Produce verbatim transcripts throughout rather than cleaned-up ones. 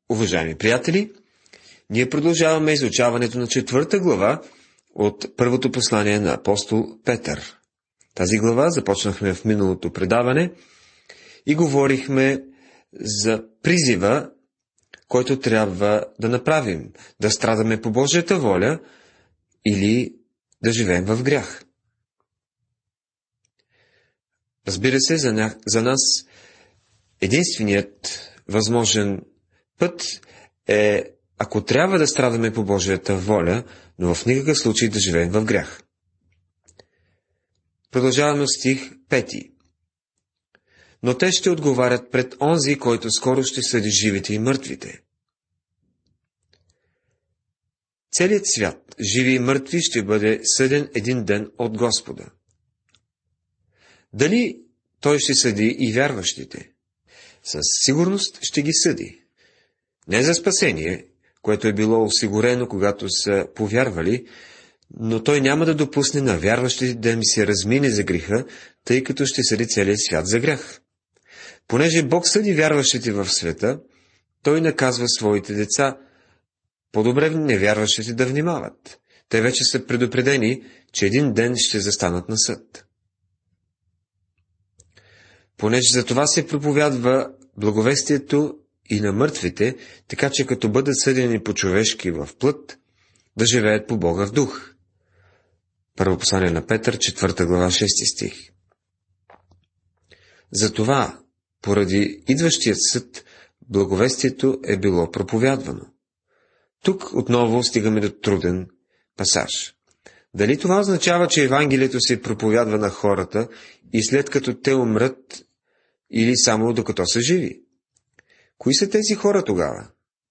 Уважаеми приятели, ние продължаваме изучаването на четвърта глава от първото послание на апостол Петър. Тази глава започнахме в миналото предаване и говорихме за призива, който трябва да направим, да страдаме по Божията воля или да живеем в грях. Разбира се, за, ня... за нас единственият възможен път е, ако трябва да страдаме по Божията воля, но в никакъв случай да живеем в грях. Продължаваме от стих пети. Но те ще отговарят пред онзи, който скоро ще съди живите и мъртвите. Целият свят, живи и мъртви, ще бъде съден един ден от Господа. Дали той ще съди и вярващите? Със сигурност ще ги съди. Не за спасение, което е било осигурено, когато са повярвали, но той няма да допусне на вярващите да им се размине за греха, тъй като ще съди целият свят за грях. Понеже Бог съди вярващите в света, той наказва своите деца, по-добре невярващите да внимават. Те вече са предупредени, че един ден ще застанат на съд. Понеже за това се проповядва благовестието и на мъртвите, така че като бъдат съдени по-човешки в плът, да живеят по Бога в дух. Първо послание на Петър, четвърта глава, шести стих. Затова, поради идващият съд, благовестието е било проповядвано. Тук отново стигаме до труден пасаж. Дали това означава, че Евангелието се проповядва на хората и след като те умрат, или само докато са живи? Кои са тези хора тогава?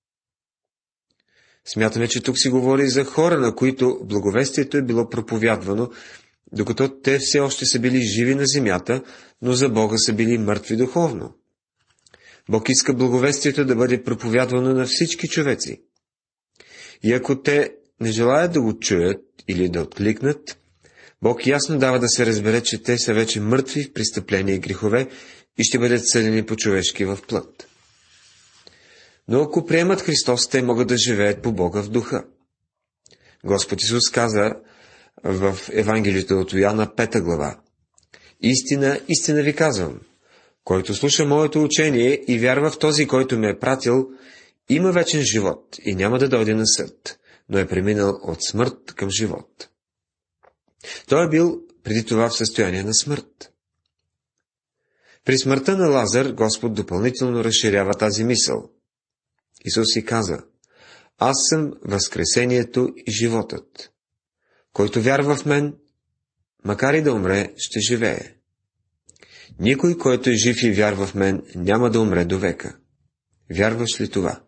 Смятаме, че тук си говори за хора, на които благовестието е било проповядвано, докато те все още са били живи на земята, но за Бога са били мъртви духовно. Бог иска благовестието да бъде проповядвано на всички човеци. И ако те не желаят да го чуят или да откликнат, Бог ясно дава да се разбере, че те са вече мъртви в престъпления и грехове и ще бъдат съдени по-човешки в плът. Но ако приемат Христос, те могат да живеят по Бога в духа. Господ Исус каза в Евангелието от Йоанна, пета глава: Истина, истина ви казвам, който слуша моето учение и вярва в този, който ме е пратил, има вечен живот и няма да дойде на съд, но е преминал от смърт към живот. Той е бил преди това в състояние на смърт. При смъртта на Лазар Господ допълнително разширява тази мисъл. Исус си каза: Аз съм възкресението и животът. Който вярва в мен, макар и да умре, ще живее. Никой, който е жив и вярва в мен, няма да умре до века. Вярваш ли това?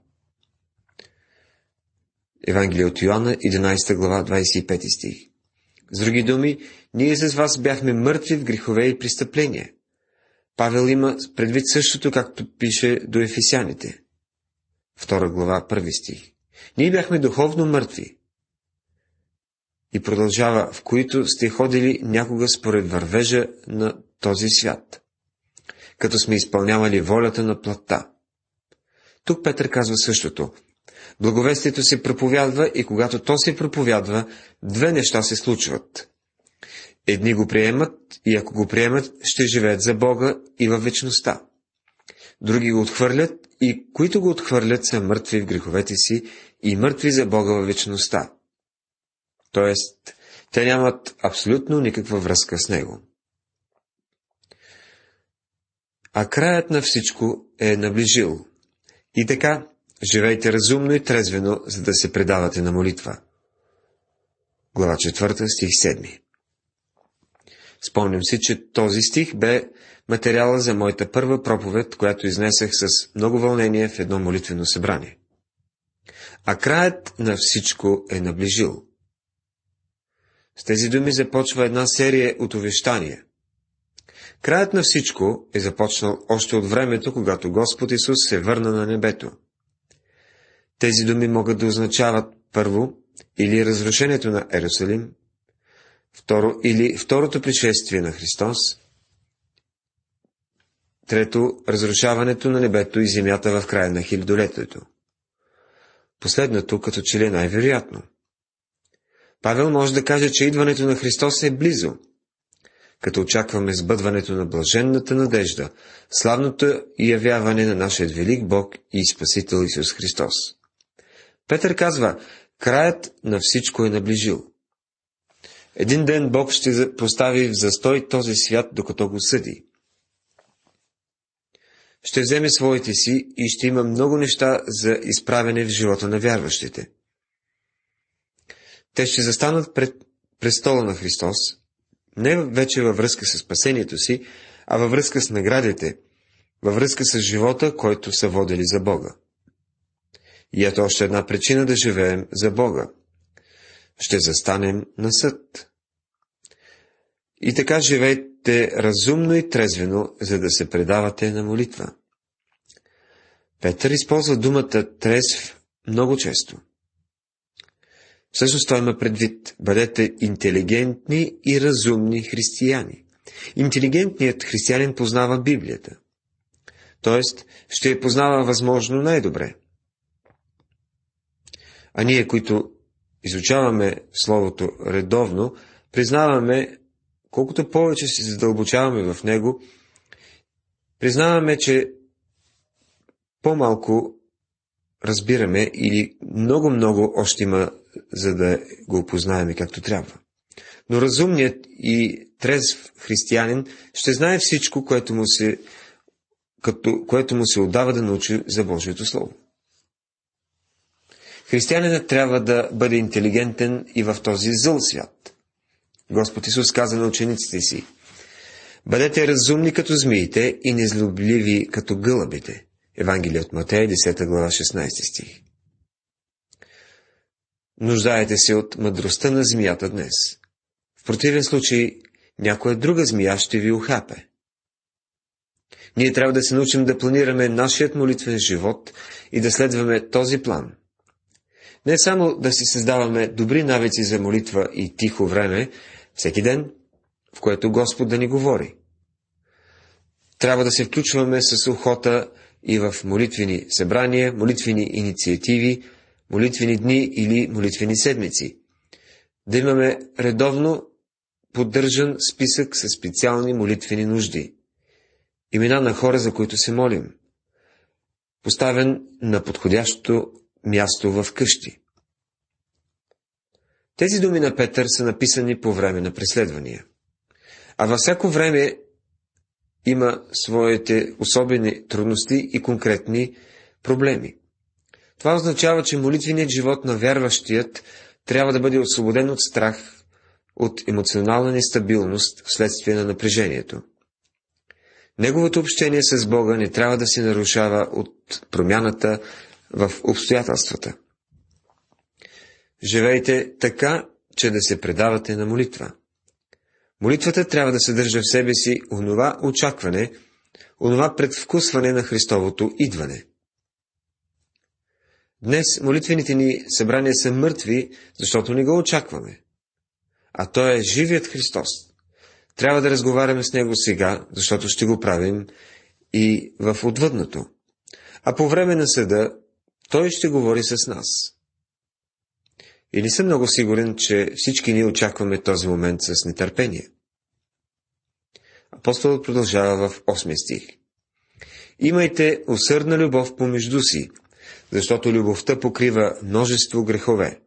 Евангелие от Йоанна, единадесета глава, двадесет и пети стих. С други думи, ние с вас бяхме мъртви в грехове и престъпления. Павел има предвид същото, както пише до Ефесяните. Втора глава, първи стих. Ние бяхме духовно мъртви. И продължава, в които сте ходили някога според вървежа на този свят, като сме изпълнявали волята на плътта. Тук Петър казва същото. Благовестието се проповядва и когато то се проповядва, две неща се случват. Едни го приемат и ако го приемат, ще живеят за Бога и във вечността. Други го отхвърлят и които го отхвърлят са мъртви в греховете си и мъртви за Бога във вечността. Тоест, те нямат абсолютно никаква връзка с Него. А краят на всичко е наближил. И така, живейте разумно и трезвено, за да се предавате на молитва. Глава четвърта, стих седми. Спомням си, че този стих бе материала за моята първа проповед, която изнесах с много вълнение в едно молитвено събрание. А краят на всичко е наближил. С тези думи започва една серия от увещания. Краят на всичко е започнал още от времето, когато Господ Исус се върна на небето. Тези думи могат да означават първо или разрушението на Ерусалим, второ или второто пришествие на Христос, трето разрушаването на небето и земята в края на хилядолетието. Последното като че ли е най-вероятно. Павел може да каже, че идването на Христос е близо, като очакваме сбъдването на блаженната надежда, славното явяване на нашия велик Бог и Спасител Исус Христос. Петър казва, краят на всичко е наближил. Един ден Бог ще постави в застой този свят, докато го съди. Ще вземе своите си и ще има много неща за изправене в живота на вярващите. Те ще застанат пред престола на Христос, не вече във връзка с спасението си, а във връзка с наградите, във връзка с живота, който са водили за Бога. И ето още една причина да живеем за Бога. Ще застанем на съд. И така живейте разумно и трезвено, за да се предавате на молитва. Петър използва думата трезв много често. Всъщност той има предвид, бъдете интелигентни и разумни християни. Интелигентният християнин познава Библията. Тоест, ще я познава възможно най-добре. А ние, които изучаваме Словото редовно, признаваме, колкото повече се задълбочаваме в него, признаваме, че по-малко разбираме или много-много още има, за да го опознаем както трябва. Но разумният и трезв християнин ще знае всичко, което му се, като, което му се отдава да научи за Божието Слово. Християнинът трябва да бъде интелигентен и в този зъл свят. Господ Исус каза на учениците си, бъдете разумни като змиите и незлобливи като гълъбите. Евангелие от Матея, десета глава, шестнадесети стих. Нуждаете се от мъдростта на змията днес. В противен случай, някоя друга змия ще ви ухапе. Ние трябва да се научим да планираме нашият молитвен живот и да следваме този план. Не само да си създаваме добри навици за молитва и тихо време всеки ден, в което Господ да ни говори. Трябва да се включваме с охота и в молитвени събрания, молитвени инициативи, молитвени дни или молитвени седмици. Да имаме редовно поддържан списък с специални молитвени нужди. Имена на хора, за които се молим. Поставен на подходящото място в къщи. Тези думи на Петър са написани по време на преследвания. А във всяко време има своите особени трудности и конкретни проблеми. Това означава, че молитвеният живот на вярващият трябва да бъде освободен от страх, от емоционална нестабилност вследствие на напрежението. Неговото общение с Бога не трябва да се нарушава от промяната в обстоятелствата. Живейте така, че да се предавате на молитва. Молитвата трябва да съдържа в себе си онова очакване, онова предвкусване на Христовото идване. Днес молитвените ни събрания са мъртви, защото не го очакваме. А Той е живият Христос. Трябва да разговаряме с Него сега, защото ще го правим и в отвъдното. А по време на съда Той ще говори с нас. И не съм много сигурен, че всички ние очакваме този момент с нетърпение. Апостолът продължава в осми стих. Имайте усърдна любов помежду си, защото любовта покрива множество грехове.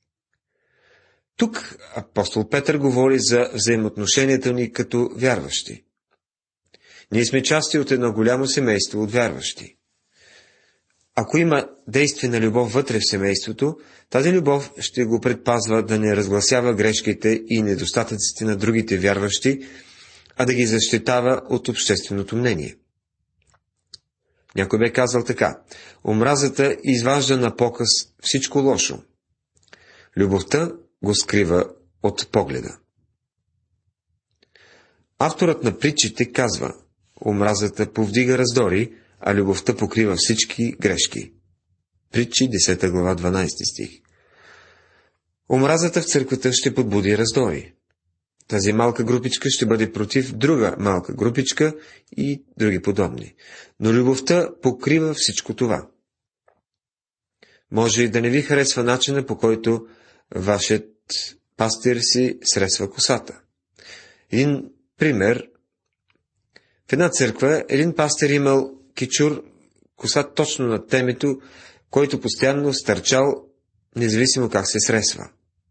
Тук апостол Петър говори за взаимоотношенията ни като вярващи. Ние сме части от едно голямо семейство от вярващи. Ако има действена любов вътре в семейството, тази любов ще го предпазва да не разгласява грешките и недостатъците на другите вярващи, а да ги защитава от общественото мнение. Някой бе казал така: омразата изважда на показ всичко лошо. Любовта го скрива от погледа. Авторът на притчите казва: омразата повдига раздори, а любовта покрива всички грешки. Притчи, десета глава, дванадесети стих. Омразата в църквата ще подбуди раздори. Тази малка групичка ще бъде против друга малка групичка и други подобни. Но любовта покрива всичко това. Може и да не ви харесва начина, по който вашият пастир си сресва косата. Един пример. В една църква един пастир имал кичур, коса точно над темето, който постоянно стърчал, независимо как се сресва.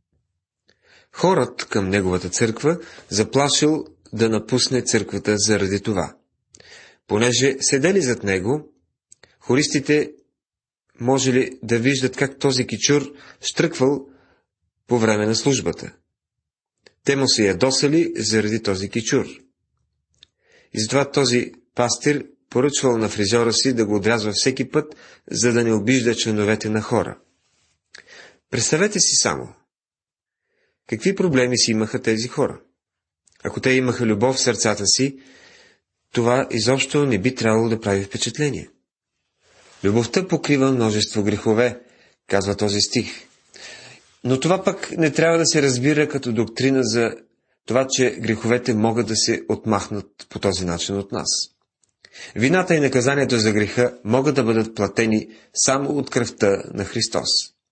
Хорът към неговата църква заплашил да напусне църквата заради това. Понеже седели зад него, хористите можели да виждат как този кичур штръквал по време на службата. Те му се ядосали заради този кичур. И затова този пастир поръчвал на фризьора си да го отрязва всеки път, за да не обижда членовете на хора. Представете си само, какви проблеми си имаха тези хора. Ако те имаха любов в сърцата си, това изобщо не би трябвало да прави впечатление. Любовта покрива множество грехове, казва този стих. Но това пък не трябва да се разбира като доктрина за това, че греховете могат да се отмахнат по този начин от нас. Вината и наказанието за греха могат да бъдат платени само от кръвта на Христос.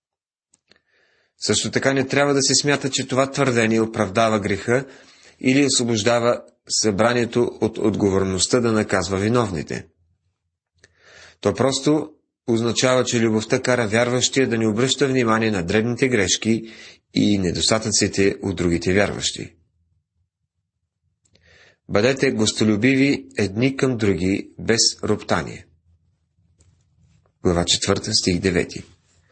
Също така не трябва да се смята, че това твърдение оправдава греха или освобождава събранието от отговорността да наказва виновните. То просто означава, че любовта кара вярващия да не обръща внимание на дребните грешки и недостатъците от другите вярващи. Бъдете гостолюбиви едни към други, без роптание. Глава четвърта, стих девети.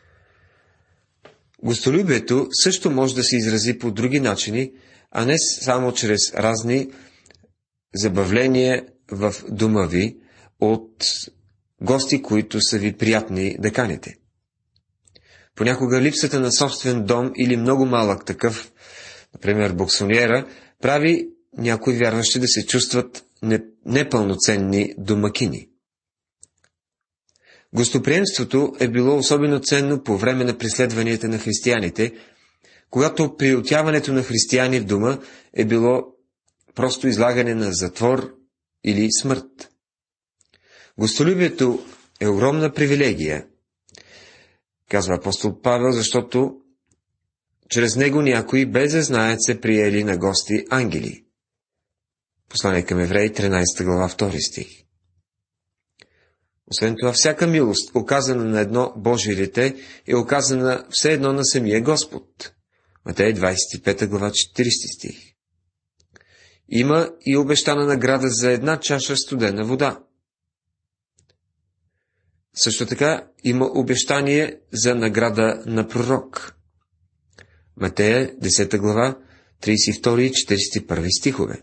Гостолюбието също може да се изрази по други начини, а не само чрез разни забавления в дома ви от гости, които са ви приятни да канете. Понякога липсата на собствен дом или много малък такъв, например боксониера, прави някои вярващи да се чувстват непълноценни домакини. Гостоприемството е било особено ценно по време на преследванията на християните, когато приютяването на християни в дома е било просто излагане на затвор или смърт. Гостолюбието е огромна привилегия, казва апостол Павел, защото чрез него някои без да знаят се приели на гости ангели. Послание към Евреи, тринадесета глава, втори стих. Освен това, всяка милост, оказана на едно Божие дете, е оказана все едно на самия Господ. Матей, двадесет и пета глава, четиридесети стих. Има и обещана награда за една чаша студена вода. Също така има обещание за награда на пророк. Матея, десета глава, тридесет и втори и четиридесет и първи стихове.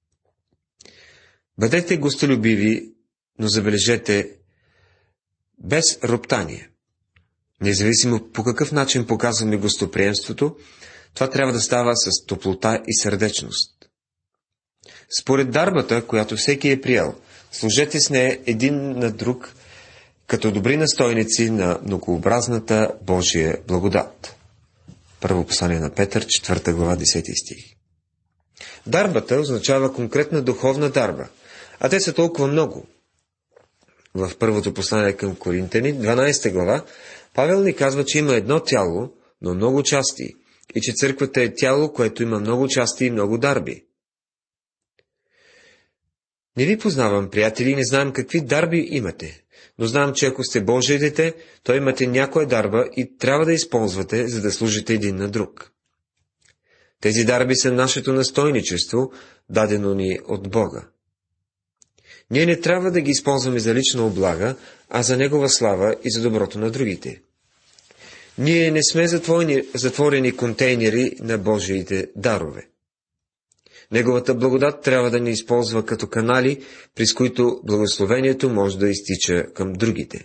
Бъдете гостолюбиви, но забележете, без роптание. Независимо по какъв начин показваме гостоприемството, това трябва да става с топлота и сърдечност. Според дарбата, която всеки е приел, служете с нея един на друг, като добри настойници на многообразната Божия благодат. Първо послание на Петър, четвърта глава, десети стих. Дарбата означава конкретна духовна дарба, а те са толкова много. В първото послание към Коринтяни, дванадесета глава, Павел ни казва, че има едно тяло, но много части, и че църквата е тяло, което има много части и много дарби. Не ви познавам, приятели, и не знам какви дарби имате, но знам, че ако сте Божие дете, то имате някоя дарба и трябва да използвате, за да служите един на друг. Тези дарби са нашето настойничество, дадено ни от Бога. Ние не трябва да ги използваме за лична облага, а за Негова слава и за доброто на другите. Ние не сме затворени, затворени контейнери на Божиите дарове. Неговата благодат трябва да ни използва като канали, през които благословението може да изтича към другите.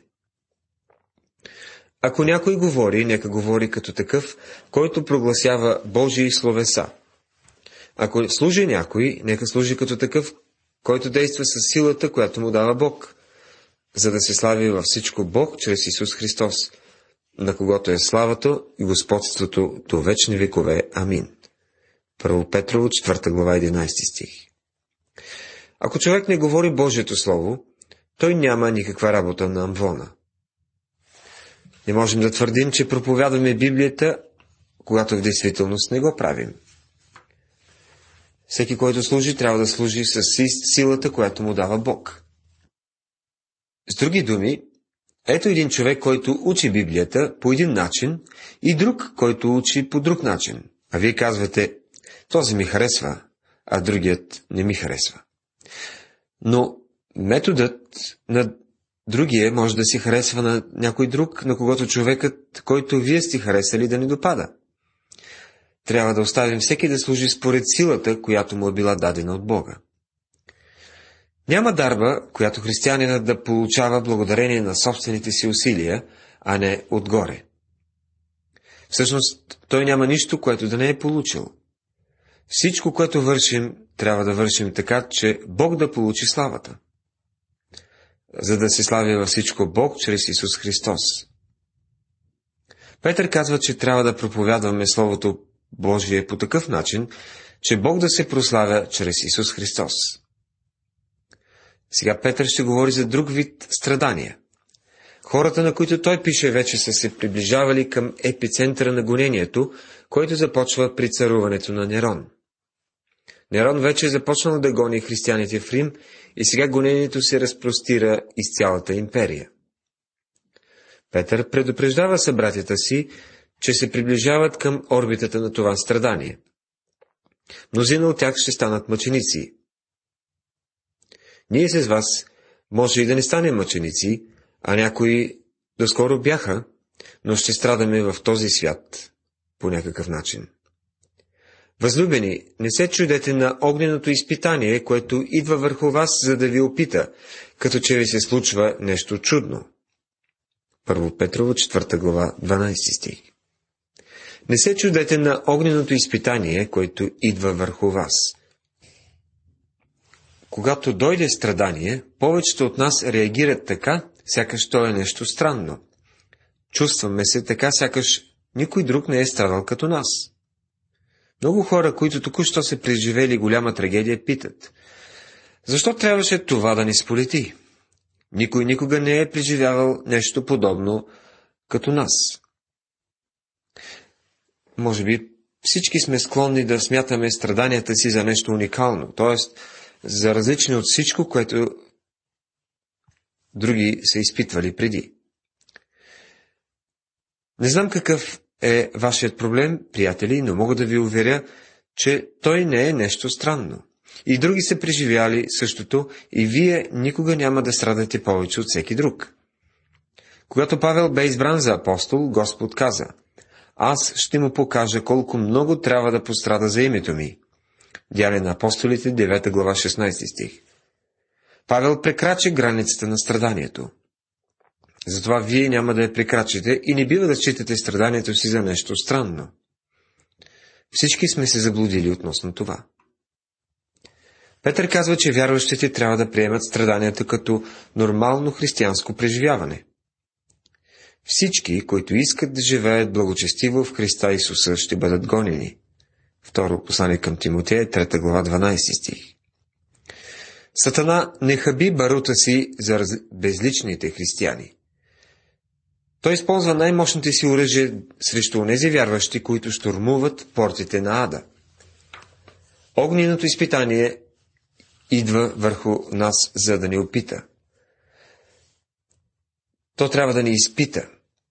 Ако някой говори, нека говори като такъв, който прогласява Божии словеса. Ако служи някой, нека служи като такъв, който действа със силата, която му дава Бог, за да се слави във всичко Бог чрез Исус Христос, на когото е славата и господството до вечни векове. Амин. Първо Петрово, четвърта глава, единадесети стих. Ако човек не говори Божието Слово, той няма никаква работа на амвона. Не можем да твърдим, че проповядваме Библията, когато в действителност не го правим. Всеки, който служи, трябва да служи с силата, която му дава Бог. С други думи, ето един човек, който учи Библията по един начин и друг, който учи по друг начин. А вие казвате, този ми харесва, а другият не ми харесва. Но методът на другия може да си харесва на някой друг, на когото човекът, който вие сте харесали, да не допада. Трябва да оставим всеки да служи според силата, която му е била дадена от Бога. Няма дарба, която християнинът да получава благодарение на собствените си усилия, а не отгоре. Всъщност, той няма нищо, което да не е получил. Всичко, което вършим, трябва да вършим така, че Бог да получи славата. За да се слави във всичко Бог чрез Исус Христос. Петър казва, че трябва да проповядваме Словото Божие по такъв начин, че Бог да се прославя чрез Исус Христос. Сега Петър ще говори за друг вид страдания. Хората, на които той пише, вече са се приближавали към епицентъра на гонението, който започва при царуването на Нерон. Нерон вече е започнал да гони християните в Рим и сега гонението се разпростира из цялата империя. Петър предупреждава събратята си, че се приближават към орбитата на това страдание. Мнозина от тях ще станат мъченици. Ние с вас може и да не станем мъченици, а някои доскоро бяха, но ще страдаме в този свят по някакъв начин. Възлюбени, не се чудете на огненото изпитание, което идва върху вас, за да ви опита, като че ви се случва нещо чудно. Първо Петрово, четвърта глава, дванадесети стих. Не се чудете на огненото изпитание, което идва върху вас. Когато дойде страдание, повечето от нас реагират така, сякаш то е нещо странно. Чувстваме се така, сякаш никой друг не е страдал като нас. Много хора, които току-що се преживели голяма трагедия, питат: защо трябваше това да ни сполети? Никой никога не е преживявал нещо подобно като нас. Може би всички сме склонни да смятаме страданията си за нещо уникално, т.е. за различно от всичко, което други са изпитвали преди. Не знам какъв е вашият проблем, приятели, но мога да ви уверя, че той не е нещо странно. И други са преживяли същото, и вие никога няма да страдате повече от всеки друг. Когато Павел бе избран за апостол, Господ каза: аз ще му покажа колко много трябва да пострада за името ми. Деяния на апостолите, девета глава, шестнадесети стих. Павел прекрачи границата на страданието. Затова вие няма да я прекрачите и не бива да считате страданието си за нещо странно. Всички сме се заблудили относно това. Петър казва, че вярващите трябва да приемат страданията като нормално християнско преживяване. Всички, които искат да живеят благочестиво в Христа Исуса, ще бъдат гонени. Второ послание към Тимотея, трета глава, дванадесети стих. Сатана не хаби барута си за раз... безличните християни. Той използва най-мощните си оръжия срещу онези вярващи, които щурмуват портите на ада. Огненото изпитание идва върху нас, за да ни опита. То трябва да ни изпита.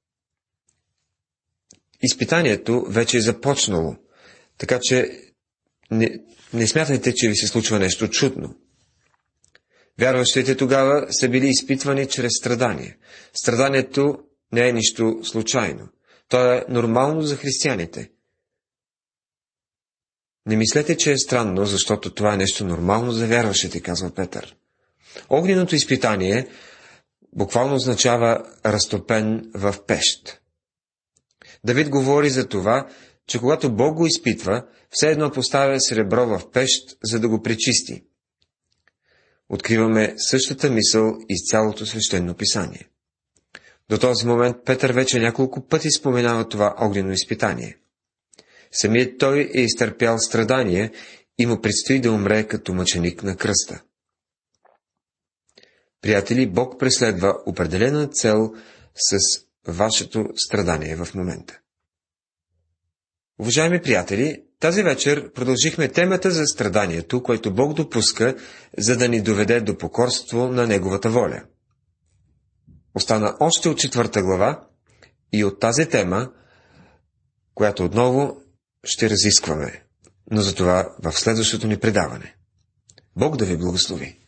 Изпитанието вече е започнало, така че не, не смятайте, че ви се случва нещо чудно. Вярващите тогава са били изпитвани чрез страдание. Страданието не е нищо случайно. То е нормално за християните. Не мислете, че е странно, защото това е нещо нормално за вярващите, казва Петър. Огненото изпитание буквално означава разтопен в пещ. Давид говори за това, че когато Бог го изпитва, все едно поставя сребро в пещ, за да го пречисти. Откриваме същата мисъл из цялото свещено писание. До този момент Петър вече няколко пъти споменава това огнено изпитание. Самият той е изтърпял страдание и му предстои да умре като мъченик на кръста. Приятели, Бог преследва определена цел с вашето страдание в момента. Уважаеми приятели, тази вечер продължихме темата за страданието, което Бог допуска, за да ни доведе до покорство на Неговата воля. Остана още от четвърта глава и от тази тема, която отново ще разискваме, но за това в следващото ни предаване. Бог да ви благослови!